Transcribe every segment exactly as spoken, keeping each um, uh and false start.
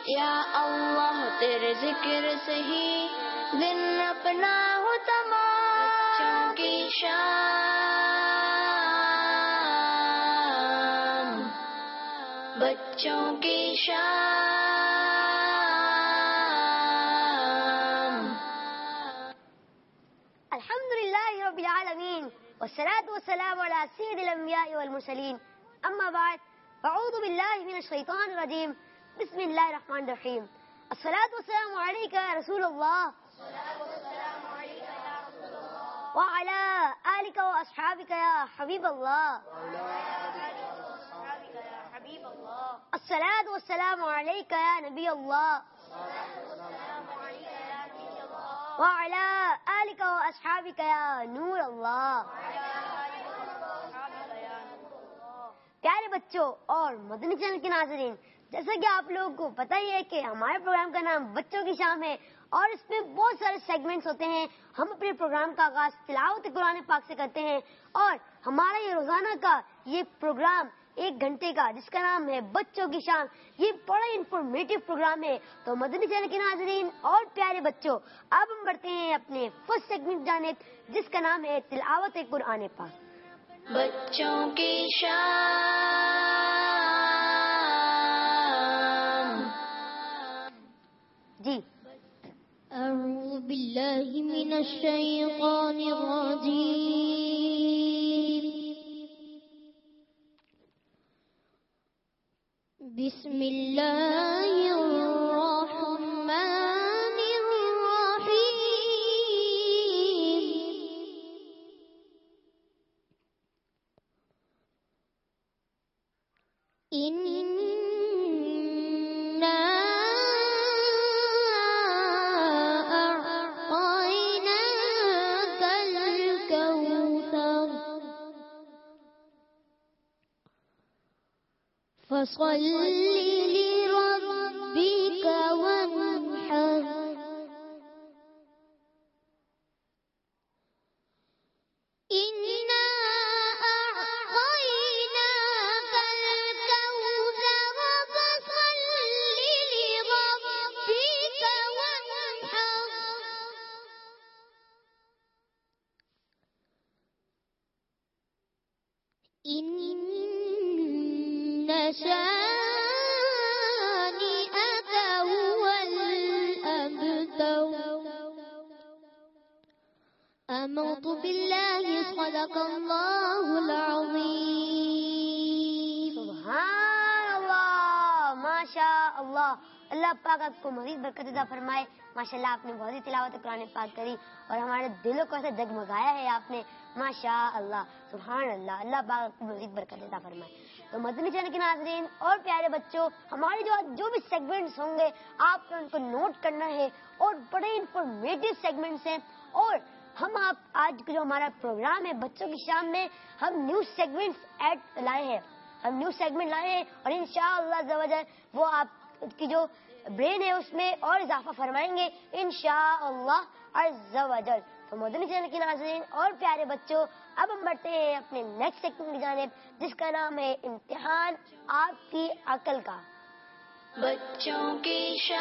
یا اللہ تیرے ذکر سے ہی دن اپنا ہو تمام، بچوں کی شان، بچوں کی شان۔ الحمدللہ رب العالمین والصلاة والسلام علی سید الانبیاء والمرسلین، اما بعد فاعوذ باللہ من الشیطان الرجیم، بسم اللہ الرحمن الرحیم۔ الصلاة والسلام علیکہ یا رسول اللہ وعلی آلک و اصحابک یا حبیب اللہ، الصلاة والسلام علیکہ یا نبی اللہ وعلی آلک و اصحابک یا نور اللہ۔ پیارے بچوں اور مدنی چینل کے ناظرین، جیسا کہ آپ لوگوں کو پتہ ہی ہے کہ ہمارے پروگرام کا نام بچوں کی شام ہے اور اس میں بہت سارے سیگمنٹس ہوتے ہیں۔ ہم اپنے پروگرام کا آغاز تلاوت قرآن پاک سے کرتے ہیں اور ہمارا یہ روزانہ کا یہ پروگرام ایک گھنٹے کا جس کا نام ہے بچوں کی شام، یہ بڑا انفارمیٹیو پروگرام ہے۔ تو مدنی چینل کے ناظرین اور پیارے بچوں، اب ہم بڑھتے ہیں اپنے فرسٹ سیگمنٹ جانب جس کا نام ہے تلاوت قرآن پاک۔ بچوں کی شان۔ جی اعوذ باللہ من الشیطان الرجیم، بسم اللہ الرحمن الرحیم، اِنَّا أَعْطَيْنَاكَ الْكَوْثَرَ فَصَلِّ لِرَبِّكَ وَانْحَرْ، إِنَّا أَعْطَيْنَاكَ الْكَوْثَرَ فَصَلِّ لِرَبِّكَ وَانْحَرْ، إِنَّ شَانِئَكَ هُوَ الْأَبْتَرُ۔ آمنت باللہ، صدق اللہ العظیم۔ سبحان اللہ، ماشاء اللہ، اللہ پاک آپ کو مزید برکت عطا فرمائے۔ ماشاءاللہ آپ نے بہت ہی تلاوت قرآن پاک کری اور ہمارے دلوں کو ایسے جگمگایا ہے آپ نے، ماشاء اللہ، سبحان اللہ، اللہ پاک آپ کو مزید برکت عطا فرمائے۔ تو مدنی چینل کے ناظرین اور پیارے بچوں، ہمارے جو جو بھی سیگمنٹس ہوں گے آپ نے ان کو نوٹ کرنا ہے اور بڑے انفارمیٹیو سیگمنٹس ہیں، اور ہم آپ آج جو ہمارا پروگرام ہے بچوں کی شام میں ہم نیوز سیگمنٹس ایڈ لائے ہیں، ہم نیوز سیگمنٹ لائے ہیں اور انشاءاللہ عز و جل وہ آپ کی جو برین ہے اس میں اور اضافہ فرمائیں گے انشاءاللہ عز و جل۔ تو مدنی چینل کے ناظرین اور پیارے بچوں، اب ہم بڑھتے ہیں اپنے نیکسٹ سیگمنٹ کی جانب جس کا نام ہے امتحان آپ کی عقل کا۔ بچوں کی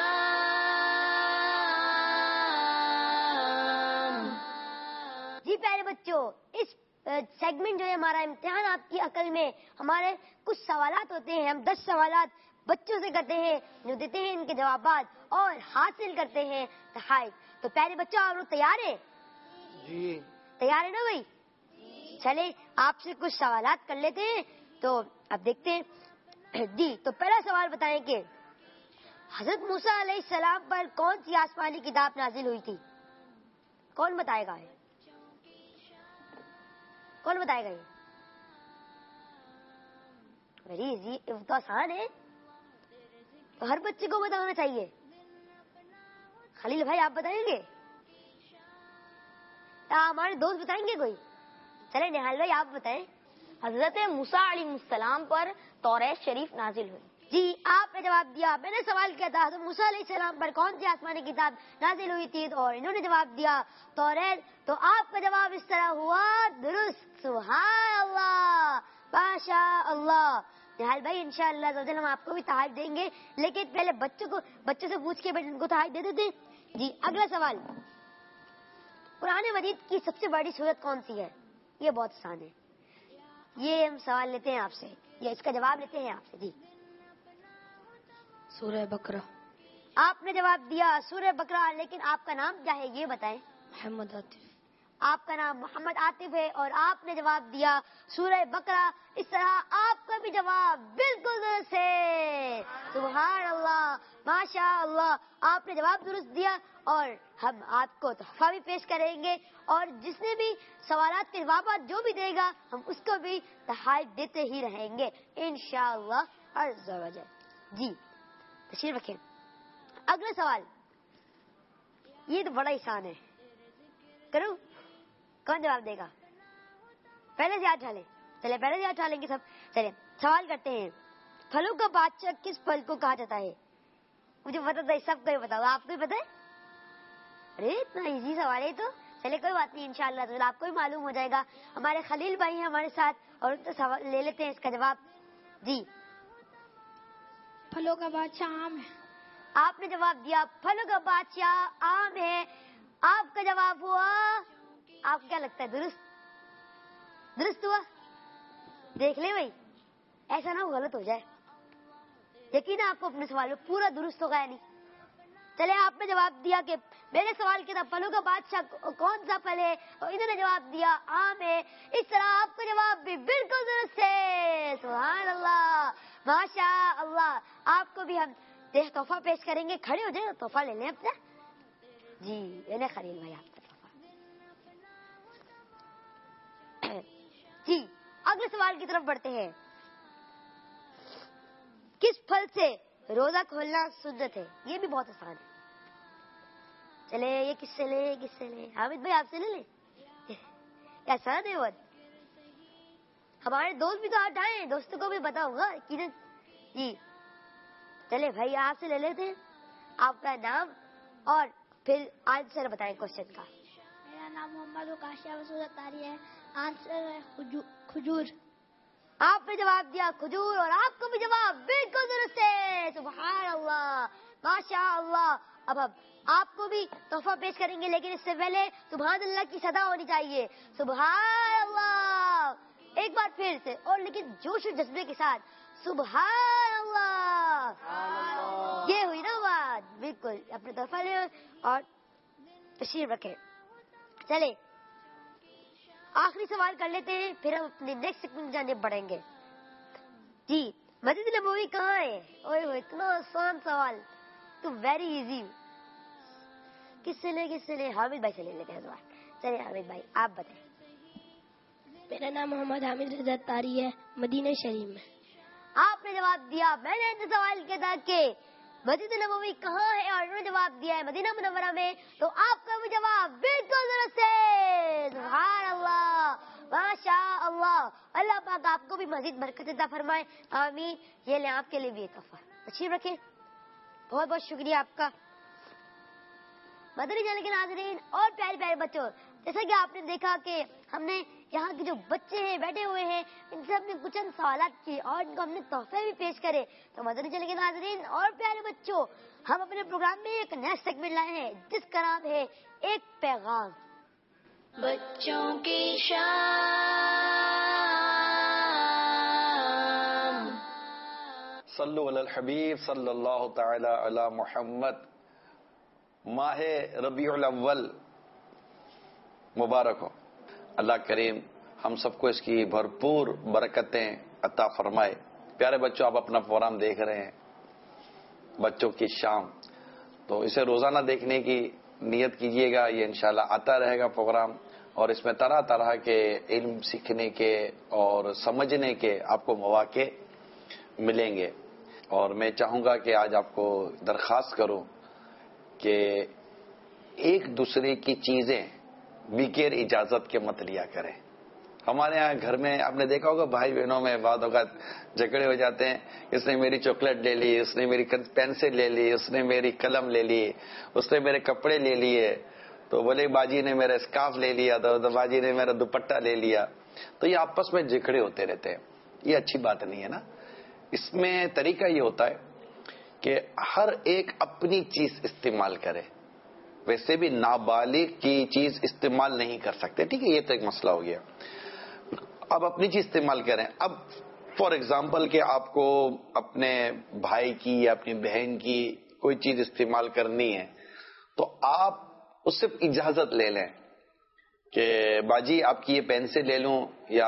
شان۔ جی پیارے بچوں، اس سیگمنٹ جو ہے ہمارا امتحان آپ کی عقل میں، ہمارے کچھ سوالات ہوتے ہیں، ہم دس سوالات بچوں سے کرتے ہیں جو دیتے ہیں ان کے جوابات اور حاصل کرتے ہیں تحائف۔ تو پیارے بچوں آپ لوگ تیار ہیں؟ جی تیار ہے نا بھائی؟ چلے آپ سے کچھ سوالات کر لیتے ہیں تو اب دیکھتے ہیں۔ جی تو پہلا سوال بتائیں کہ حضرت موسیٰ علیہ السلام پر کون سی آسمانی کتاب نازل ہوئی تھی؟ کون بتائے گا؟ کون بتائے گا؟ یہ ویری ایزی، تو آسان ہے، تو ہر بچے کو بتانا چاہیے۔ خلیل بھائی آپ بتائیں گے یا ہمارے دوست بتائیں گے کوئی؟ چلے نہال بھائی آپ بتائیں۔ حضرت موسیٰ علیہ السلام پر توریت شریف نازل ہوئی۔ جی آپ نے جواب دیا، میں نے سوال کیا تھا حضرت موسیٰ علیہ السلام پر کون سی آسمانی کتاب نازل ہوئی تھی اور انہوں نے جواب دیا توریت، تو آپ کا جواب اس طرح ہوا درست۔ سبحان اللہ، ماشاء اللہ۔ نہال بھائی انشاءاللہ زوجل ہم آپ کو بھی تحائف دیں گے، لیکن پہلے بچوں کو بچوں سے پوچھ کے ان کو تحائف دے دیتے. جی اگلا سوال، قرآن مجید کی سب سے بڑی سورت کون سی ہے؟ یہ بہت آسان ہے، یہ ہم سوال لیتے ہیں آپ سے، یا اس کا جواب لیتے ہیں آپ سے. جی سورہ بقرہ. آپ نے جواب دیا سورہ بقرہ، لیکن آپ کا نام کیا ہے یہ بتائیں. محمد عاطف. آپ کا نام محمد عاطف ہے اور آپ نے جواب دیا سورہ بقرہ. اس طرح آپ کا بھی جواب بالکل درست ہے. سبحان اللہ، ماشاء اللہ، آپ نے جواب درست دیا اور ہم آپ کو تحفہ بھی پیش کریں گے، اور جس نے بھی سوالات کے جوابات جو بھی دے گا ہم اس کو بھی تحائف دیتے ہی رہیں گے انشاءاللہ عز و جل. جی تشریف رکھیں. اگلا سوال، یہ تو بڑا آسان ہے، کروں؟ کون جواب دے گا؟ پہلے سے ہاتھ اٹھا لیں. چلے پہلے سے ہاتھ اٹھا لیں گے سب. چلے سوال کرتے ہیں، پھلوں کا بادشاہ کس پھل کو کہا جاتا ہے؟ مجھے پتا تھا سب کو ہی پتا ہوگا، آپ کو ہی پتا ہے؟ ارے اتنا ایزی سوال ہے تو چلے کوئی بات نہیں، انشاءاللہ تو آپ کو بھی معلوم ہو جائے گا. ہمارے خلیل بھائی ہیں ہمارے ساتھ اور ان سے سوال لے لیتے ہیں اس کا جواب. جی پھلوں کا بادشاہ آم ہے. آپ نے جواب دیا پھلوں کا بادشاہ آم ہے. آپ کا جواب ہوا، آپ کیا لگتا ہے درست؟ درست ہوا؟ دیکھ لیں بھائی، ایسا نہ ہو غلط ہو جائے. یقین آپ کو اپنے سوال میں پورا درست ہوگا یا نہیں؟ چلے آپ نے جواب دیا کہ میرے سوال کے تھا پھلوں کا بادشاہ کون سا پھل ہے، اور انہوں نے جواب دیا آم ہے. اس طرح آپ کا جواب بھی بالکل درست ہے. سبحان اللہ، ماشاء اللہ. آپ کو بھی ہم تحفہ پیش کریں گے. کھڑے ہو جائیں، تحفہ لے لیں اپنا. جی لینے خلیل بھائی آپ کا تحفہ. جی اگلے سوال کی طرف بڑھتے ہیں. کس پھل سے روزہ کھولنا سنت ہے؟ یہ بھی بہت آسان ہے. چلے یہ کس سے لے کس سے لے حامد بھائی آپ سے لے لیں. آسان ہے بہت. ہمارے دوست بھی تو آج آئے ہیں، دوستوں کو بھی پتا ہوگا. جی چلے بھائی آپ سے لے لیتے ہیں. آپ کا نام اور پھر آنسر بتائیں کوشچن کا. میرا نام محمد وکاشیہ وسود اتاری ہے. آنسر ہے کھجور. آپ نے جواب دیا کھجور اور آپ کو بھی جواب بالکل درست ہے. سبحان اللہ، ماشاء اللہ. اب اب آپ کو بھی تحفہ پیش کریں گے، لیکن اس سے پہلے سبحان اللہ کی صدا ہونی چاہیے. سبحان اللہ ایک بار پھر سے، اور لیکن جوش و جذبے کے ساتھ. سبحان اللہ. یہ ہوئی نا بات. بالکل اپنے تحفہ لے اور تشریف رکھیں. چلے آخری سوال کر لیتے ہیں، پھر ہم اپنے نیکسٹ سیگمنٹ جانے بڑھیں گے. جی مسجد نبوی کہاں ہے؟ اوئے ہوئے اتنا آسان سوال تو ویری ایزی. کس سے لے کس سے لے حامد بھائی سے لے لیتے ہیں سوال. چلے حامد بھائی آپ بتائیں. میرا نام محمد حامد رضا اتاری ہے، مدینہ شریف میں. آپ نے جواب دیا، میں نے سوال کیا تھا کہ مسجد نبوی کہاں ہے اور انہوں نے جواب دیا ہے مدینہ منورہ میں، تو آپ کا بھی جواب بالکل درست ہے. سبحان اللہ، ماشاء اللہ. اللہ پاک آپ کو بھی مزید برکت عطا فرمائے. آمین. یہ لیں آپ کے لیے بھی ایک تحفہ. تشریف رکھیں. بہت بہت شکریہ آپ کا. مدنی چینل کے ناظرین اور پیارے پیارے بچوں، جیسا کہ آپ نے دیکھا کہ ہم نے یہاں کے جو بچے ہیں بیٹھے ہوئے ہیں، ان سے ہم نے کچھ سوالات کیے اور ان کو ہم نے تحفے بھی پیش کرے. تو مدنی چینل کے ناظرین اور پیارے بچوں، ہم اپنے پروگرام میں ایک نیا سیگمنٹ لائے ہیں جس کا نام ہے ایک پیغام. بچوں کی شان. صلو علی الحبیب صلی اللہ تعالی علی محمد. ماہ ربیع الاول مبارک ہو. اللہ کریم ہم سب کو اس کی بھرپور برکتیں عطا فرمائے. پیارے بچوں، آپ اپنا پروگرام دیکھ رہے ہیں بچوں کی شام، تو اسے روزانہ دیکھنے کی نیت کیجیے گا. یہ انشاءاللہ آتا رہے گا پروگرام، اور اس میں طرح طرح کے علم سیکھنے کے اور سمجھنے کے آپ کو مواقع ملیں گے. اور میں چاہوں گا کہ آج آپ کو درخواست کروں کہ ایک دوسرے کی چیزیں بغیر اجازت کے مت لیا کریں. ہمارے ہاں گھر میں آپ نے دیکھا ہوگا بھائی بہنوں میں بعض اوقات جھگڑے ہو جاتے ہیں. اس نے میری چاکلیٹ لے لی، اس نے میری پینسل لے لی، اس نے میری قلم لے لی، اس نے میرے کپڑے لے لیے، تو بولے باجی نے میرا اسکارف لے لیا، تو باجی نے میرا دوپٹہ لے لیا. تو یہ آپس میں جھگڑے ہوتے رہتے ہیں. یہ اچھی بات نہیں ہے نا. اس میں طریقہ یہ ہوتا ہے کہ ہر ایک اپنی چیز استعمال کرے. ویسے بھی نابالغ کی چیز استعمال نہیں کر سکتے, ٹھیک ہے, یہ تو ایک مسئلہ ہو گیا. اب اپنی چیز استعمال کریں. اب فار ایگزامپل کہ آپ کو اپنے بھائی کی یا اپنی بہن کی کوئی چیز استعمال کرنی ہے تو آپ اس سے اجازت لے لیں کہ باجی آپ کی یہ پینسل لے لوں, یا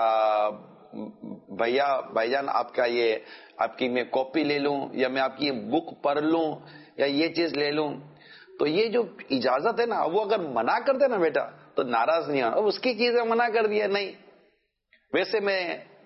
بھیا بھائی جان آپ کا یہ آپ کی میں کاپی لے لوں, یا میں آپ کی یہ بک پڑھ لوں, یا یہ چیز لے لوں. تو یہ جو اجازت ہے نا, وہ اگر منع کر دے نا بیٹا تو ناراض نہیں ہونا. اب اس کی چیزیں منع کر دیا نہیں. ویسے میں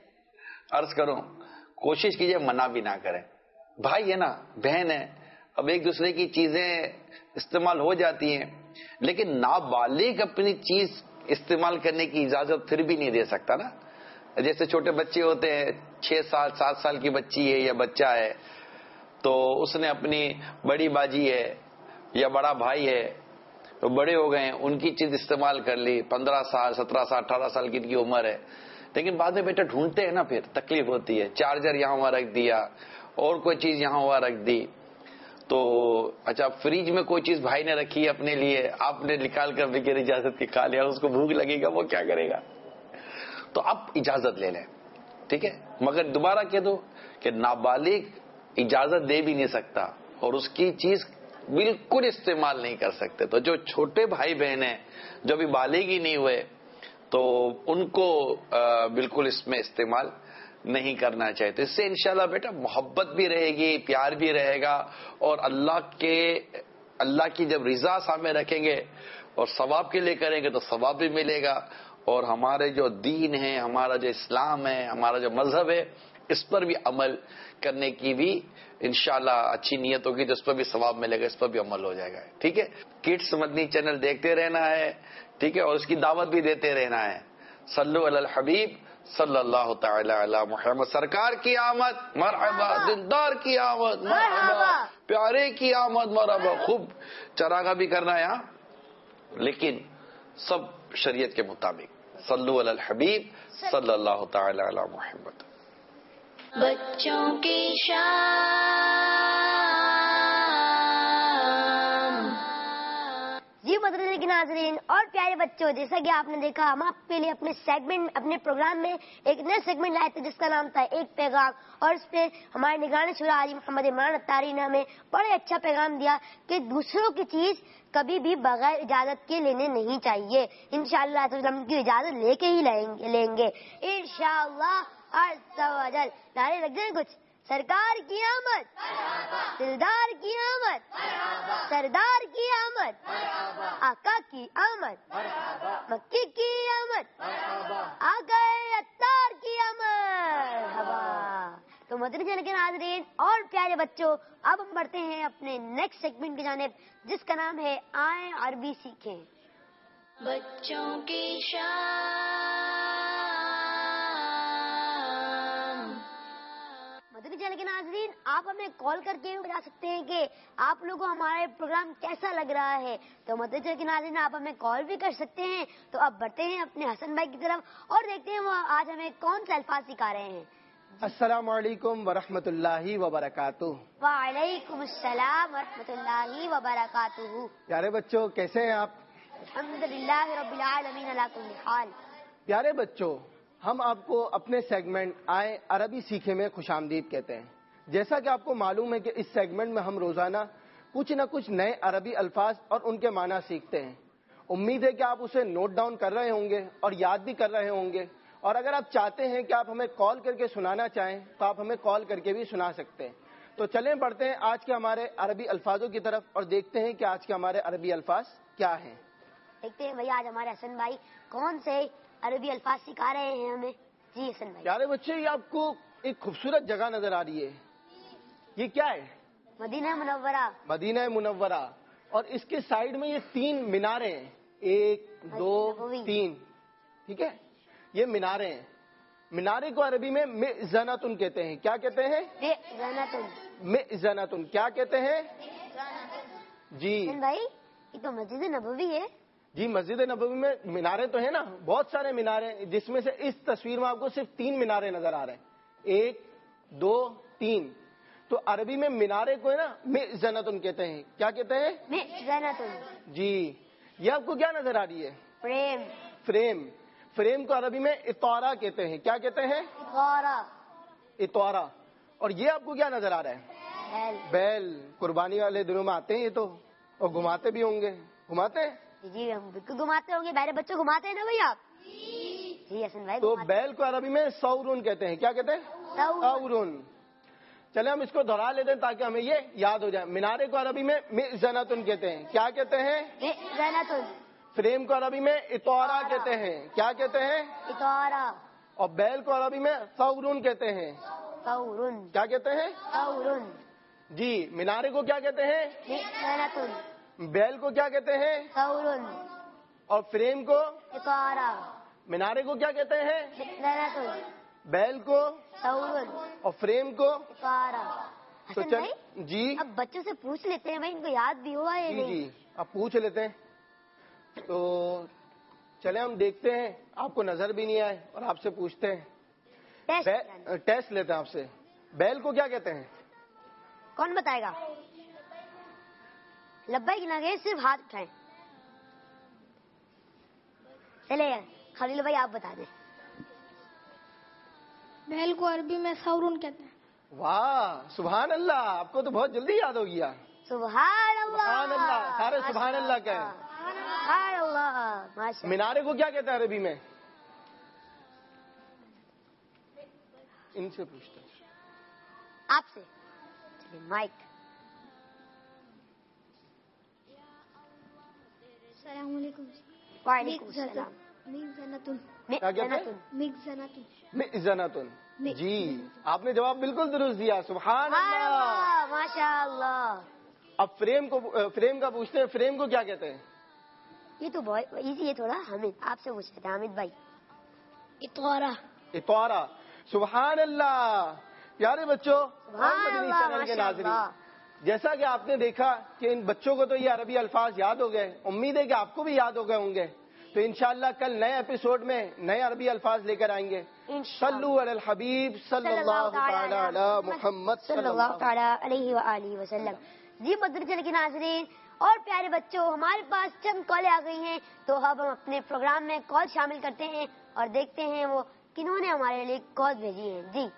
عرض کروں, کوشش کیجئے منع بھی نہ کریں. بھائی ہے نا, بہن ہے, اب ایک دوسرے کی چیزیں استعمال ہو جاتی ہیں, لیکن نابالغ اپنی چیز استعمال کرنے کی اجازت پھر بھی نہیں دے سکتا نا. جیسے چھوٹے بچے ہوتے ہیں, چھ سال سات سال کی بچی ہے یا بچہ ہے, تو اس نے اپنی بڑی باجی ہے یا بڑا بھائی ہے, تو بڑے ہو گئے ہیں, ان کی چیز استعمال کر لی. پندرہ سال سترہ سال اٹھارہ سال کی ان کی عمر ہے, لیکن بعد میں بیٹا ڈھونڈتے ہیں نا, پھر تکلیف ہوتی ہے. چارجر یہاں وہاں رکھ دیا, اور کوئی چیز یہاں وہاں رکھ دی, تو اچھا فریج میں کوئی چیز بھائی نے رکھی ہے اپنے لیے, آپ نے نکال کر بغیر اجازت کے کھا لیا. اس کو بھوک لگے گا, وہ کیا کرے گا؟ تو آپ اجازت لے لیں, ٹھیک ہے, مگر دوبارہ کہہ دو کہ نابالغ اجازت دے بھی نہیں سکتا اور اس کی چیز بالکل استعمال نہیں کر سکتے. تو جو چھوٹے بھائی بہن ہیں جو ابھی بالغ ہی نہیں ہوئے, تو ان کو بالکل اس میں استعمال نہیں کرنا چاہیے. تو اس سے انشاءاللہ بیٹا محبت بھی رہے گی, پیار بھی رہے گا, اور اللہ کے اللہ کی جب رضا سامنے رکھیں گے اور ثواب کے لیے کریں گے تو ثواب بھی ملے گا. اور ہمارے جو دین ہے, ہمارا جو اسلام ہے, ہمارا جو مذہب ہے, اس پر بھی عمل کرنے کی بھی انشاءاللہ اچھی نیت ہوگی, تو اس پر بھی ثواب ملے گا, اس پر بھی عمل ہو جائے گا. ٹھیک ہے, کڈس مدنی چینل دیکھتے رہنا ہے, ٹھیک ہے, اور اس کی دعوت بھی دیتے رہنا ہے. صلو علی الحبیب صلی اللہ تعالی علی محمد. سرکار کی آمد مرحبا, دلدار کی آمد مرحبا, پیارے کی آمد مرحبا. خوب چراغا بھی کرنا ہے یہاں, لیکن سب شریعت کے مطابق. صلو علی الحبیب صلی اللہ تعالی علی محمد. بچوں کی شان, جی مدرسے کے ناظرین اور پیارے بچوں, جیسا کہ آپ نے دیکھا ہم آپ کے لیے اپنے سیگمنٹ اپنے پروگرام میں ایک نئے سیگمنٹ لائے تھے جس کا نام تھا ایک پیغام, اور اس پہ ہمارے نگران شورا حاجی محمد عمران اتاری نے ہمیں بڑے اچھا پیغام دیا کہ دوسروں کی چیز کبھی بھی بغیر اجازت کے لینے نہیں چاہیے. انشاءاللہ ہم کی اجازت لے کے ہی لیں گے انشاءاللہ. عز و جل نعرے لگ جائیں کچھ. سرکار کی آمد, دلدار کی آمد, سردار کی آمد, آقا کی آمد, مکی کی آمد, آقا اتار کی آمد. تو مدرسے کے ناظرین اور پیارے بچوں, اب ہم بڑھتے ہیں اپنے نیکسٹ سیگمنٹ کی جانب جس کا نام ہے آئیں عربی سیکھیں. بچوں کی شان. مدنی کے ناظرین, آپ ہمیں کال کر کے بتا سکتے ہیں کہ آپ لوگوں کو ہمارا پروگرام کیسا لگ رہا ہے. تو مدنی کے ناظرین آپ ہمیں کال بھی کر سکتے ہیں. تو اب بڑھتے ہیں اپنے حسن بھائی کی طرف اور دیکھتے ہیں وہ آج ہمیں کون سے الفاظ سکھا رہے ہیں. السلام علیکم ورحمۃ اللہ وبرکاتہ. وعلیکم السلام ورحمۃ اللہ وبرکاتہ. پیارے بچوں, کیسے ہیں آپ؟ الحمدللہ رب العالمین علی کل حال. پیارے بچوں, ہم آپ کو اپنے سیگمنٹ آئیں عربی سیکھیں میں خوش آمدید کہتے ہیں. جیسا کہ آپ کو معلوم ہے کہ اس سیگمنٹ میں ہم روزانہ کچھ نہ کچھ نئے عربی الفاظ اور ان کے معنی سیکھتے ہیں. امید ہے کہ آپ اسے نوٹ ڈاؤن کر رہے ہوں گے اور یاد بھی کر رہے ہوں گے, اور اگر آپ چاہتے ہیں کہ آپ ہمیں کال کر کے سنانا چاہیں تو آپ ہمیں کال کر کے بھی سنا سکتے ہیں. تو چلیں بڑھتے ہیں آج کے ہمارے عربی الفاظوں کی طرف اور دیکھتے ہیں کہ آج کے ہمارے عربی الفاظ کیا ہیں. دیکھتے ہیں بھائی آج ہمارے حسن بھائی کون سے عربی الفاظ سکھا رہے ہیں ہمیں. جی حسن بھائی. پیارے بچے, یہ آپ کو ایک خوبصورت جگہ نظر آ رہی ہے, یہ کیا ہے؟ مدینہ منورہ. مدینہ منورہ, اور اس کے سائیڈ میں یہ تین میناریں ہیں, ایک دو تین, ٹھیک ہے, یہ میناریں ہیں. مینارے کو عربی میں مئذنۃ کہتے ہیں. کیا کہتے ہیں؟ مئذنۃ. کیا کہتے ہیں؟ جی بھائی یہ تو مسجد نبوی ہے. جی مسجد نبوی میں مینارے تو ہیں نا, بہت سارے مینارے, جس میں سے اس تصویر میں آپ کو صرف تین مینارے نظر آ رہے ہیں, ایک دو تین. تو عربی میں مینارے کو ہے نا مئذنۃ کہتے ہیں. کیا کہتے ہیں؟ مئذنۃ. جی. یہ آپ کو کیا نظر آ رہی ہے؟ فریم. فریم. فریم کو عربی میں اطارہ کہتے ہیں. کیا کہتے ہیں؟ غارہ. اطارہ. اور یہ آپ کو کیا نظر آ رہا ہے؟ بیل. بیل. قربانی والے دنوں میں آتے ہیں یہ تو, اور گھماتے بھی ہوں گے. گھماتے ہیں؟ جی ہم بالکل گھماتے ہوں گے. میرے بچوں گھماتے ہیں نا بھائی آپ؟ جی حسن بھائی. تو بیل کو عربی میں سورون کہتے ہیں. کیا کہتے ہیں؟ سورون. چلے ہم اس کو دہرا لیتے ہیں تاکہ ہمیں یہ یاد ہو جائے. مینارے کو عربی میں مئذنۃ کہتے ہیں. کیا کہتے ہیں؟ مئذنۃ. فریم کو عربی میں اطارہ کہتے ہیں. کیا کہتے ہیں؟ اطارہ. اور بیل کو عربی میں سورون کہتے ہیں. سورن. کیا کہتے ہیں؟ سورن. جی. مینارے کو کیا کہتے ہیں؟ مئذنۃ. بیل کو کیا کہتے ہیں؟ سورن. اور فریم کو؟ اطارہ. مینارے کو کیا کہتے ہیں؟ مئذنۃ. بیل کو؟ سورن. اور فریم کو؟ اطارہ. تو حسن چل بھائی جی اب بچوں سے پوچھ لیتے ہیں بھائی ان کو یاد بھی ہوا یا جی نہیں. جی آپ پوچھ لیتے ہیں. تو چلے ہم دیکھتے ہیں, آپ کو نظر بھی نہیں آئے اور آپ سے پوچھتے ہیں. ٹیسٹ. بے- ٹیسٹ لیتے ہیں آپ سے. بیل کو کیا کہتے ہیں؟ کون بتائے گا؟ لبیک نہ گئے صرف ہاتھ اٹھائیں. چلے خلیل بھائی آپ بتا دیں. بیل کو عربی میں سورون کہتے ہیں. واہ سبحان اللہ, آپ کو تو بہت جلدی یاد ہو گیا. سبحان اللہ. سبحان اللہ. سارے سبحان اللہ کہیں. سبحان اللہ. ماشاء. مینارے کو کیا کہتے ہیں عربی میں؟ ان سے پوچھتے ہیں. آپ سے. چلیے مائک. السلام علیکم. وعلیکم السلام. مئذنۃ. کیا کہتے ہیں؟ مئذنۃ. مئذنۃ. جی آپ نے جواب بالکل درست دیا. سبحان اللہ. ماشاء اللہ. اب فریم کو فریم کا پوچھتے ہیں. فریم کو کیا کہتے ہیں؟ یہ تو بہت ایزی ہے تھوڑا. حامد آپ سے پوچھ لیتے ہیں. حامد بھائی. اطارہ. اطارہ. سبحان اللہ. پیارے بچوں اور سبحان مدنی اللہ. چینل کے ماشاء ناظرین, اللہ. جیسا کہ آپ نے دیکھا کہ ان بچوں کو تو یہ عربی الفاظ یاد ہو گئے, امید ہے کہ آپ کو بھی یاد ہو گئے ہوں گے. تو انشاءاللہ کل نئے ایپیسوڈ میں نئے عربی الفاظ لے کر آئیں گے. صلو علی الحبیب صلی اللہ تعالی علی محمد صلی اللہ تعالی علیہ وآلہ وسلم. جی مدنی چینل کے ناظرین اور پیارے بچوں, ہمارے پاس چند کالیں آ گئی ہیں, تو اب ہم اپنے پروگرام میں کال شامل کرتے ہیں اور دیکھتے ہیں وہ کنہوں نے ہمارے لیے کال بھیجی ہے. جی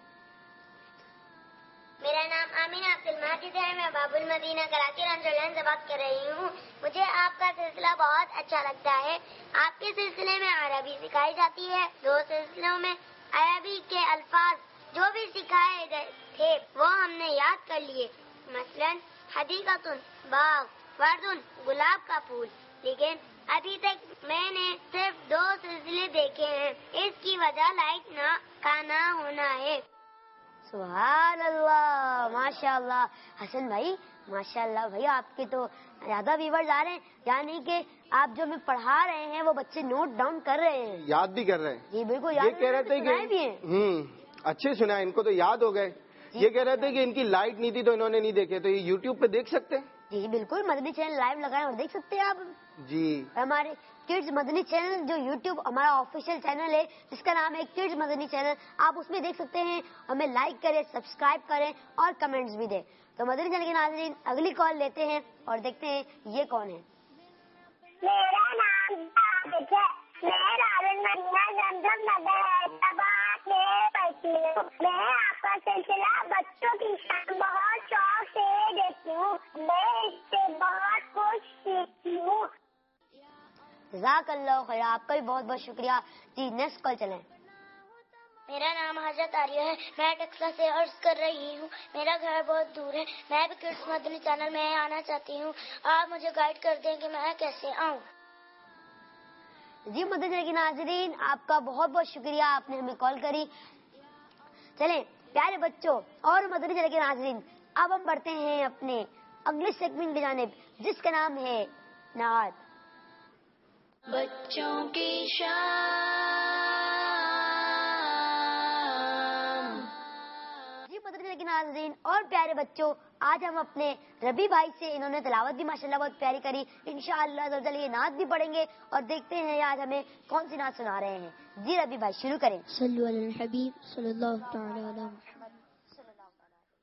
میرا نام آمینہ عبد الماجد ہے. میں باب المدینہ کراچی رنجولین سے بات کر رہی ہوں. مجھے آپ کا سلسلہ بہت اچھا لگتا ہے. آپ کے سلسلے میں عربی سکھائی جاتی ہے. دو سلسلوں میں عربی کے الفاظ جو بھی سکھائے گئے تھے وہ ہم نے یاد کر لیے. مثلا حدیقۃ باغ, وردن گلاب کا پھول. لیکن ابھی تک میں نے صرف دو سلسلے دیکھے ہیں. اس کی وجہ لائٹ نہ کا نہ ہونا ہے. سبحان اللہ. ماشاء اللہ. حسن بھائی ماشاء اللہ بھائی آپ کے تو زیادہ ویورز آ رہے ہیں, یعنی کہ آپ جو ہمیں پڑھا رہے ہیں وہ بچے نوٹ ڈاؤن کر رہے ہیں, یاد بھی کر رہے ہیں. جی بالکل یہ یاد کہہ رہے تھے سنائے بھی ہیں. کہ ہوں اچھے سنا, ان کو تو یاد ہو گئے. یہ کہہ رہے تھے کہ ان کی لائٹ نہیں تھی تو انہوں نے نہیں دیکھے, تو یہ یوٹیوب پہ دیکھ سکتے ہیں. جی بالکل مدنی چینل لائیو لگائیں اور دیکھ سکتے ہیں آپ. جی ہمارے کڈز مدنی چینل جو یوٹیوب ہمارا آفیشیل چینل ہے جس کا نام ہے کڈز مدنی چینل, آپ اس میں دیکھ سکتے ہیں. ہمیں لائک کریں, سبسکرائب کریں اور کمنٹس بھی دیں. تو مدنی چینل کے ناظرین اگلی کال لیتے ہیں اور دیکھتے ہیں یہ کون ہے. میرا نام عابد ہے. میں دارالمدینہ زمزم نگر حیدرآباد میں پڑھتی ہوں. میں آپ کا سلسلہ بچوں کی شان بہت شوق سے دیکھتی ہوں. میں اس سے بہت کچھ سیکھتی ہوں. جزاک اللہ خیر. آپ کا بھی بہت بہت شکریہ. جی نیکسٹ کال چلیں. میرا نام حضرت عالیہ ہے. میں ٹیکساس سے عرض کر رہی ہوں. میرا گھر بہت دور ہے. میں بھی کڈس مدنی چینل میں آنا چاہتی ہوں. آپ مجھے گائیڈ کر دیں کہ میں کیسے آؤں. جی مدنی چینل کے ناظرین آپ کا بہت بہت شکریہ, آپ نے ہمیں کال کری. چلیں پیارے بچوں اور مدنی چینل کے ناظرین اب ہم بڑھتے ہیں اپنے اگلے سیگمنٹ کی جانب جس کا نام ہے نعت. بچوں کی شان. جی مدنی چینل کے ناظرین اور پیارے بچوں آج ہم اپنے ربی بھائی سے, انہوں نے تلاوت بھی ماشاءاللہ بہت پیاری کری. انشاءاللہ یہ نعت بھی پڑھیں گے اور دیکھتے ہیں آج ہمیں کون سی نعت سنا رہے ہیں. جی ربی بھائی شروع کریں. صلو علی الحبیب صلی اللہ تعالی علی محمد.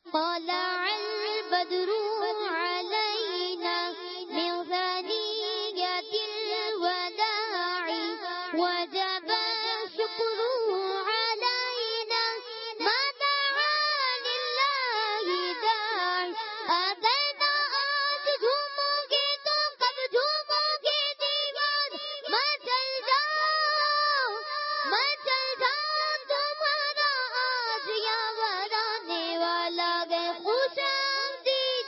طلع البدر علينا من ثنية الوداع وجب الشكر علينا ما دعا لله داعي أتينا آج جھوموں گے تو کب جھوموں گے دیوان میں چل جاؤں میں چل جاؤں تمہارا آج یاور آنے والا گئے خوش آمدید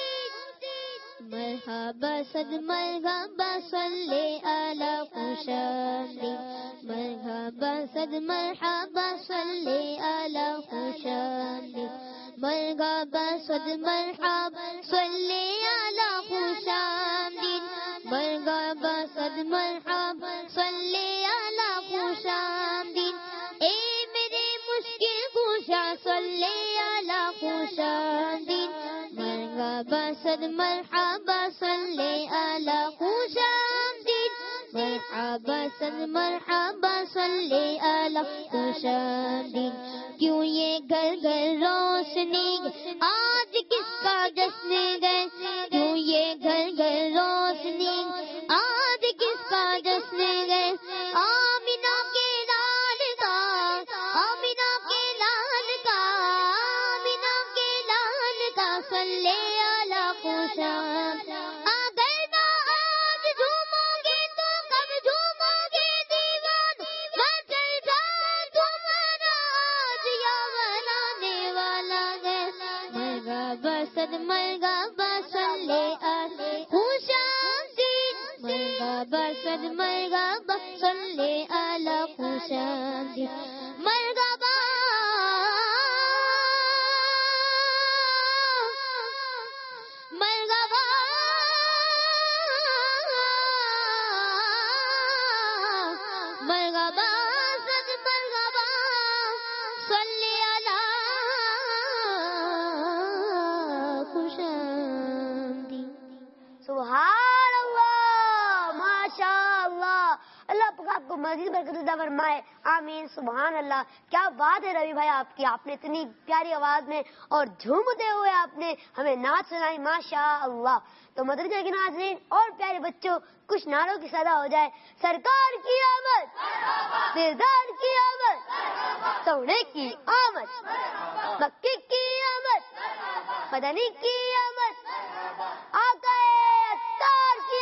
مرحبا صد مرحبا صلی علی خوش آمدید مرحبا صد مرحبا صلی علی خوش آمدید مرحبا صد مرحبا صلی علی خوش آمدید مرحبا صد مرحبا صلی علی خوش آمدید اے میرے مشکل خوشا صلی علی خوش آمدید مرحبا صد مرحبا صلی علی خوش آمدید مرحبا صد مرحبا صلی علی خوش آمدید کیوں یہ گھر گھر روشنی آج کس کا جشن گئے کیوں یہ گھر گھر روشنی آج کس کا جشن گئے آمینہ کے لال کا آمینہ کے لال کا آمینہ کے لال کا صلی علی خوش آمدید اگر نہ آج جھومو گے تو کب جھومو گے دیوان میں چل جاؤں تمہارا آج یاور آنے والا ہے مرحبا صد مرحبا صلی علی خوش آمدید مرحبا صد مرحبا صلی علی خوش آمدید مرحبا مرحبا مرحبا صد مرحبا صلی علی خوش آمدید سبحان اللہ ماشاء اللہ اللہ پاک آپ کو مزید برکت عطا فرمائے آمین سبحان اللہ کیا بات ہے ربی بھائی آپ کی آپ نے اتنی پیاری آواز میں اور جھومتے ہوئے آپ نے ہمیں نعت سنائی ماشاء اللہ تو مدرسے کے ناظرین اور پیارے بچوں کچھ نعروں کی صدا ہو جائے سرکار کی آمد سردار کی آمد سونے کی آمد مکی کی آمد مدنی کی آمد آقا اتار کی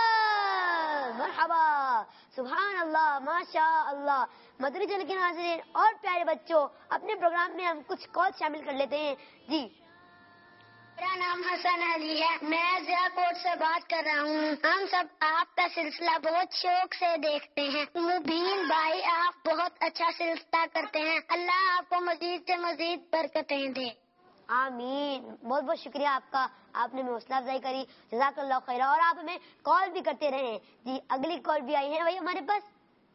آمد مرحبا سبحان اللہ ماشاء اللہ مدری چینل کے ناظرین اور پیارے بچوں اپنے پروگرام میں ہم کچھ کال شامل کر لیتے ہیں جی میرا نام حسن علی ہے میں ضیا کوٹ سے بات کر رہا ہوں ہم سب آپ کا سلسلہ بہت شوق سے دیکھتے ہیں مبین بھائی آپ بہت اچھا سلسلہ کرتے ہیں اللہ آپ کو مزید سے مزید برکتیں دے آمین بہت بہت شکریہ آپ کا آپ نے ہمیں حوصلہ افزائی کری جزاک اللہ خیر اور آپ ہمیں کال بھی کرتے رہے جی اگلی کال بھی آئی ہے بھائی ہمارے پاس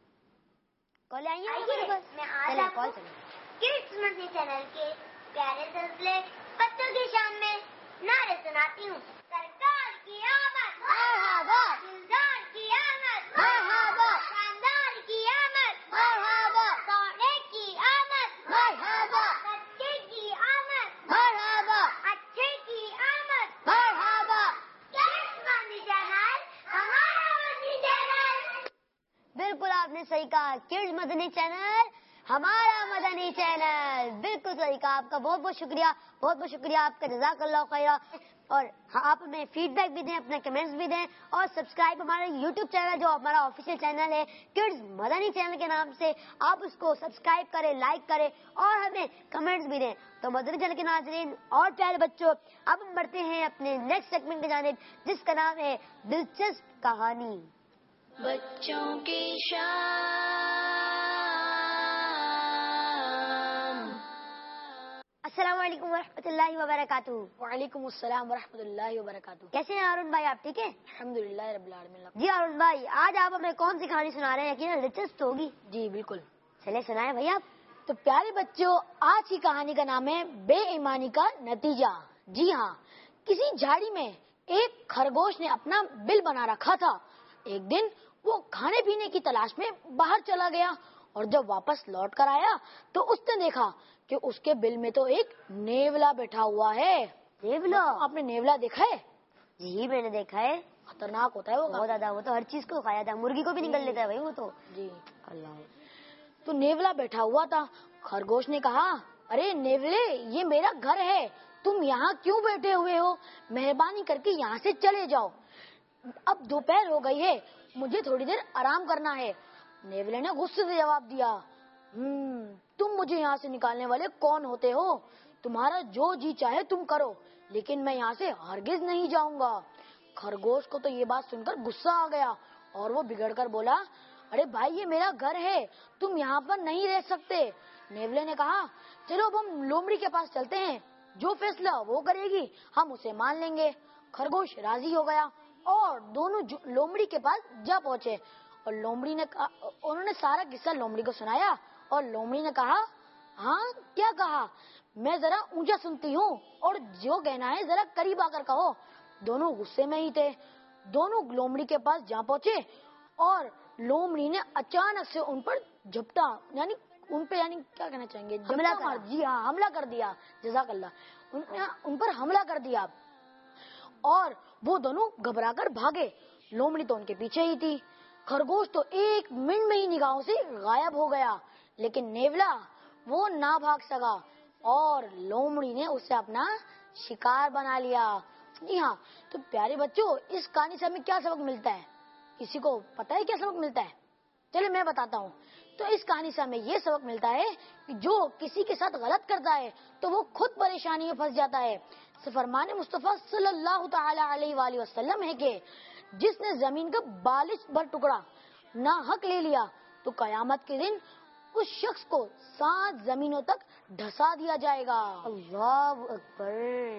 کال آئی ہے ہمارے پاس چلیں کال چلیں کڈس مدنی چینل کے پیارے سلسلے بچوں کی شان میں نعرے سناتی ہوں سرکار کی آمد مرحبا دلدار کی آمد مرحبا شاندار کی آمد مرحبا سونے کی آمد مرحبا سچے کی آمد مرحبا اچھے کی آمد مرحبا کڈس مدنی چینل ہمارا مدنی چینل بالکل آپ نے صحیح کہا کڈس مدنی چینل ہمارا مدنی چینل بالکل صحیح کہا آپ کا بہت بہت شکریہ بہت بہت شکریہ آپ کا جزاک اللہ خیرہ اور آپ ہمیں فیڈ بیک بھی دیں اپنے کمنٹس بھی دیں اور سبسکرائب ہمارا یوٹیوب چینل جو ہمارا آفیشیل چینل ہے کڈس مدنی چینل کے نام سے آپ اس کو سبسکرائب کریں لائک کریں اور ہمیں کمنٹس بھی دیں تو مدنی چینل کے ناظرین اور پیارے بچوں اب ہم بڑھتے ہیں اپنے نیکسٹ سیگمنٹ کی جانب جس کا نام ہے دلچسپ کہانی بچوں کی شان السلام علیکم ورحمۃ اللہ وبرکاتہ وعلیکم السلام ورحمۃ اللہ وبرکاتہ کیسے ہیں ارون بھائی آپ ٹھیک ہے الحمدللہ رب العالمین جی ارون بھائی آج آپ ہمیں کون سی کہانی سنا رہے ہیں یقیناً دلچسپ ہوگی جی بالکل چلے سنائیں بھائی آپ تو پیارے بچوں آج کی کہانی کا نام ہے بے ایمانی کا نتیجہ جی ہاں کسی جھاڑی میں ایک خرگوش نے اپنا بل بنا رکھا تھا ایک دن وہ کھانے پینے کی تلاش میں باہر چلا گیا اور جب واپس لوٹ کر آیا تو اس نے دیکھا کہ اس کے بل میں تو ایک نیولا بیٹھا ہوا ہے. نیولا؟ آپ نے نیولا دیکھا ہے؟ جی میں نے دیکھا ہے. خطرناک ہوتا ہے وہ بہت زیادہ. وہ تو ہر چیز کو کھایا تھا, مرغی کو بھی نکل لیتا ہے بھائی وہ تو. جی. اللہ. تو نیولا بیٹھا ہوا تھا. خرگوش نے کہا, ارے نیولے, یہ میرا گھر ہے, تم یہاں کیوں بیٹھے ہوئے ہو؟ مہربانی کر کے یہاں سے چلے جاؤ, اب دوپہر ہو گئی ہے, مجھے تھوڑی دیر آرام کرنا ہے. نیولے نے غصے سے جواب دیا, ہم تم مجھے یہاں سے نکالنے والے کون ہوتے ہو؟ تمہارا جو جی چاہے تم کرو, لیکن میں یہاں سے ہرگز نہیں جاؤں گا. خرگوش کو تو یہ بات سن کر غصہ آ گیا اور وہ بگڑ کر بولا, ارے بھائی یہ میرا گھر ہے, تم یہاں پر نہیں رہ سکتے. نیولے نے کہا, چلو اب ہم لومڑی کے پاس چلتے ہیں, جو فیصلہ وہ کرے گی ہم اسے مان لیں گے. خرگوش راضی ہو گیا اور دونوں لومڑی کے پاس جا پہنچے اور لومڑی نے انہوں نے سارا قصہ لومڑی کو سنایا اور لومڑی نے کہا, ہاں کیا کہا, میں ذرا اونچا سنتی ہوں اور جو کہنا ہے ذرا قریب آ کر کہو. دونوں غصے میں ہی تھے. دونوں لومڑی کے پاس جا پہنچے اور لومڑی نے اچانک سے ان پر جھپٹا, یعنی ان پہ, یعنی کیا کہنا چاہیں گے, حملہ کر جی ہاں حملہ کر دیا. جزاک اللہ. ان, ان پر حملہ کر دیا اور وہ دونوں گھبرا کر بھاگے. لومڑی تو ان کے پیچھے ہی تھی. خرگوش تو ایک منٹ میں ہی نگاہوں سے غائب ہو گیا, لیکن نیولا وہ نہ بھاگ سکا اور لومڑی نے اسے اپنا شکار بنا لیا. جی ہاں, تو پیارے بچوں, اس کہانی سے ہمیں کیا سبق ملتا ہے؟ کسی کو پتا ہے کیا سبق ملتا ہے؟ چلے میں بتاتا ہوں. تو اس کہانی سے ہمیں یہ سبق ملتا ہے کہ جو کسی کے ساتھ غلط کرتا ہے تو وہ خود پریشانی میں پھنس جاتا ہے. فرمان مصطفیٰ صلی اللہ تعالی علیہ وآلہ وسلم ہے کہ جس نے زمین کا بالش بھر ٹکڑا نہ حق لے لیا تو قیامت کے دن اس شخص کو سات زمینوں تک ڈھسا دیا جائے گا. اللہ اکبر,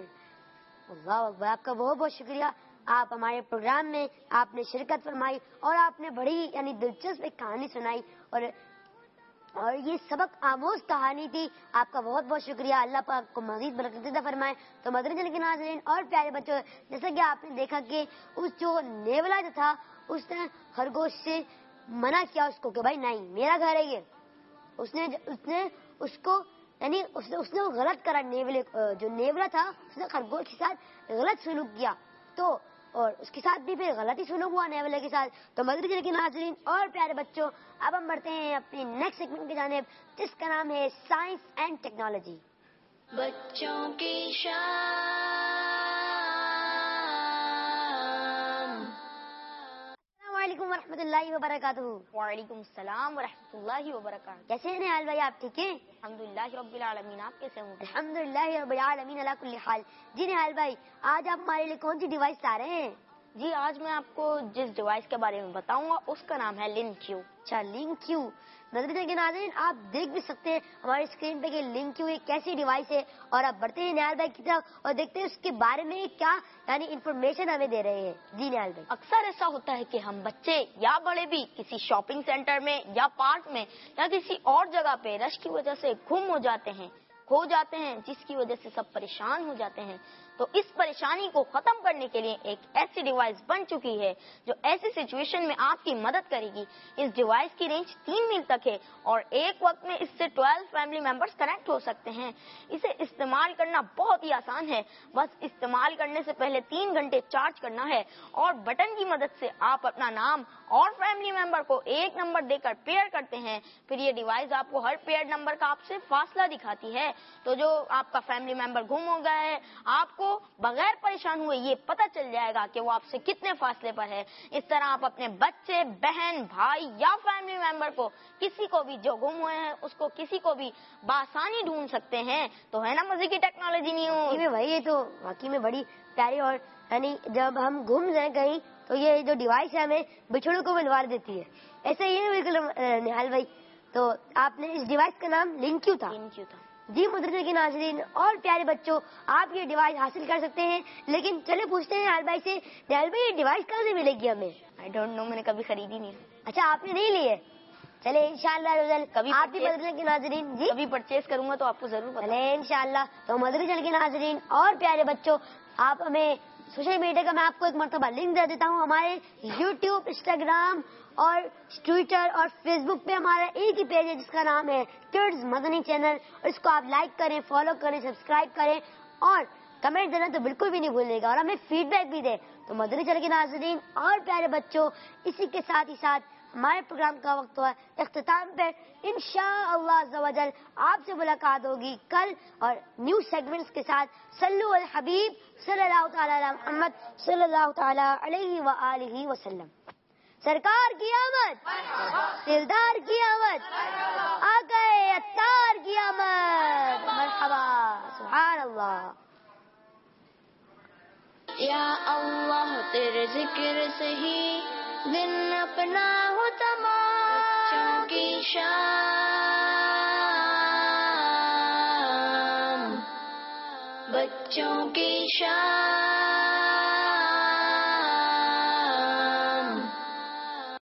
اللہ اکبر. آپ کا بہت بہت شکریہ. آپ ہمارے پروگرام میں آپ نے شرکت فرمائی اور آپ نے بڑی یعنی دلچسپ ایک کہانی سنائی اور اور یہ سبق آموز کہانی تھی. آپ کا بہت بہت شکریہ. اللہ پاک کو مزید برکت عطا فرمائے. تو مدنی چینل کے ناظرین اور پیارے بچوں, جیسا کہ آپ نے دیکھا کہ اس جو نیولا جو تھا اس نے خرگوش سے منع کیا اس کو کہ بھائی نہیں, میرا گھر ہے یہ. اس نے اس نے اس کو یعنی اس نے اس نے وہ غلط کرا. نیولے جو نیولا تھا اس نے خرگوش کے ساتھ غلط سلوک کیا, تو اور اس کے ساتھ بھی پھر غلطی سلوک ہوا نیولے کے ساتھ. تو مدنی چینل کے ناظرین اور پیارے بچوں, اب ہم بڑھتے ہیں اپنی نیکسٹ سیگمنٹ کی جانب, جس کا نام ہے سائنس اینڈ ٹیکنالوجی. بچوں کی شان. السلام علیکم ورحمۃ اللہ وبرکاتہ. وعلیکم السلام ورحمۃ اللہ وبرکاتہ. کیسے ہیں نہال بھائی, آپ ٹھیک ہیں؟ الحمد للہ رب العالمین. آپ کیسے ہوں؟ الحمد للہ رب العالمین علی کل حال. جی نہال بھائی, آج آپ ہمارے لیے کون سی ڈیوائس لا رہے ہیں؟ جی آج میں آپ کو جس ڈیوائس کے بارے میں بتاؤں گا اس کا نام ہے لنک کیو. اچھا, لنک کیو. نظر کے ناظرین آپ دیکھ بھی سکتے ہیں ہماری اسکرین پہ کہ لنک کیو ایک کیسی ڈیوائس ہے, اور آپ بڑھتے ہیں نہال بھائی کی طرف اور دیکھتے ہیں اس کے بارے میں کیا یعنی انفارمیشن ہمیں دے رہے ہیں. جی نہال بھائی. اکثر ایسا ہوتا ہے کہ ہم بچے یا بڑے بھی کسی شاپنگ سینٹر میں یا پارک میں یا کسی اور جگہ پہ رش کی وجہ سے گم ہو جاتے ہیں, کھو جاتے ہیں, جس کی وجہ سے سب پریشان ہو جاتے ہیں. تو اس پریشانی کو ختم کرنے کے لیے ایک ایسی ڈیوائس بن چکی ہے جو ایسی سچویشن میں آپ کی مدد کرے گی. اس ڈیوائس کی رینج تین میل تک ہے اور ایک وقت میں اس سے ٹویلو فیملی ممبرز کنیکٹ ہو سکتے ہیں. اسے استعمال کرنا بہت ہی آسان ہے. بس استعمال کرنے سے پہلے تین گھنٹے چارج کرنا ہے اور بٹن کی مدد سے آپ اپنا نام اور فیملی ممبر کو ایک نمبر دے کر پیئر کرتے ہیں. پھر یہ ڈیوائس آپ کو ہر پیئر نمبر کا آپ سے فاصلہ دکھاتی ہے. تو جو آپ کا فیملی ممبر گم ہو گیا ہے, آپ کو بغیر پریشان ہوئے یہ پتہ چل جائے گا کہ وہ آپ سے کتنے فاصلے پر ہے. اس طرح آپ اپنے بچے, بہن, بھائی یا فیملی ممبر کو کسی کو بھی جو گم ہوئے ہیں اس کو کسی کو بھی بآسانی ڈھونڈ سکتے ہیں. تو ہے نا مزے کی ٹیکنالوجی نیوز. بھائی یہ تو واقعی میں بڑی پیاری, اور یعنی جب ہم گھوم جائیں کہیں تو یہ جو ڈیوائس ہے ہمیں بچھڑوں کو ملوا دیتی ہے. ایسا ہی ہے بالکل نہال بھائی. تو آپ نے اس ڈیوائس کا نام لنک کیو تھا. لنک کیو تھا. جی مدرسے کے ناظرین اور پیارے بچوں, آپ یہ ڈیوائس حاصل کر سکتے ہیں, لیکن چلے پوچھتے ہیں نہال بھائی سے, نہال بھائی یہ ڈیوائس کہاں سے ملے گی ہمیں؟ آئی ڈونٹ نو, میں نے کبھی خریدی نہیں. اچھا آپ نے نہیں لی ہے. چلے انشاءاللہ کبھی آپ بھی مدرسے کے ناظرین جی کبھی پرچیز کروں گا تو آپ کو ضرور بتاؤں. چلے انشاءاللہ. تو مدرسے کے ناظرین اور پیارے بچوں, آپ ہمیں सोशल मीडिया का मैं आपको एक मरतबा लिंक दे देता हूँ. हमारे यूट्यूब, इंस्टाग्राम और ट्विटर और फेसबुक पे हमारा एक ही पेज है जिसका नाम है किड्स मदनी चैनल. और इसको आप लाइक करें, फॉलो करें, सब्सक्राइब करें और कमेंट देना तो बिल्कुल भी नहीं भूलिएगा. और हमें फीडबैक भी दे. तो मदनी चैनल के नाज़रीन और प्यारे बच्चों, इसी के साथ ही साथ हमारे प्रोग्राम का वक्त हुआ इख्तिताम पे. इंशाअल्लाह अज़्ज़ा वजल आपसे मुलाकात होगी कल और न्यू सेगमेंट्स के साथ. सल्लु अल हबीब सल्लल्लाहु तआला अला मुहम्मद सल्लल्लाहु तआला अलैहि व आलिहि वसल्लम. सरकार की आमद, दिलदार की आमद, आकाए अत्तार की आमद. मरहबा, सुभान अल्लाह. या अल्लाह तेरे जिक्र से ही दिन अपना हो तमाम. बच्चों की शान, बच्चों की शान.